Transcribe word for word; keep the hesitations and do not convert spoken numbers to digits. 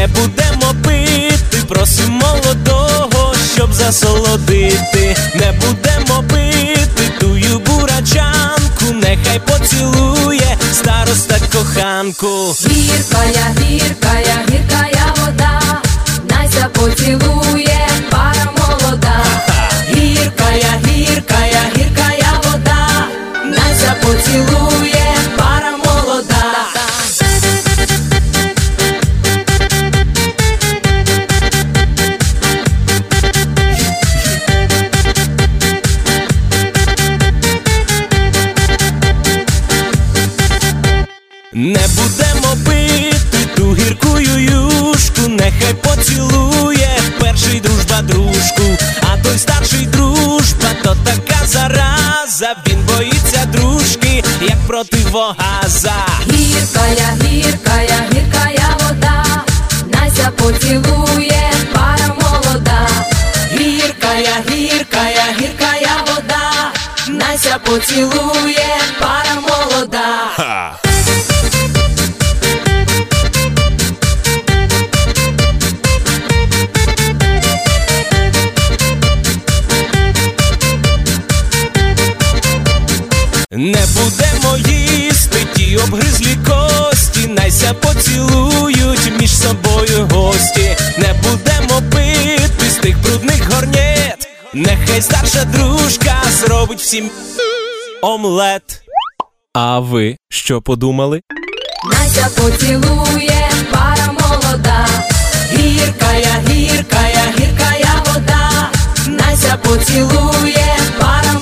Не будемо пити, просимо молодого, щоб засолодити. Не будемо пити тую бурачанку, нехай поцілує староста коханку. Гіркая, гіркая, гіркая вода, Найся поцілує пара молода. Гіркая, гіркая, гіркая вода, Найся поцілує пара молода. Не будемо пити ту гіркую юшку, нехай поцілує перший дружба дружку. А той старший дружба, то така зараза, він боїться дружки, як противогаза. Гіркая, гіркая, гіркая вода, Найся поцілує пара молода. Гіркая, гіркая, гіркая вода, Найся поцілує пара молода. Не будемо їсти ті обгризлі кості, Найся поцілують між собою гості. Не будемо пити з тих брудних горнєт, нехай старша дружка зробить всім омлет. А ви що подумали? Найся поцілує пара молода. Гіркая, гіркая, гіркая вода, Найся поцілує пара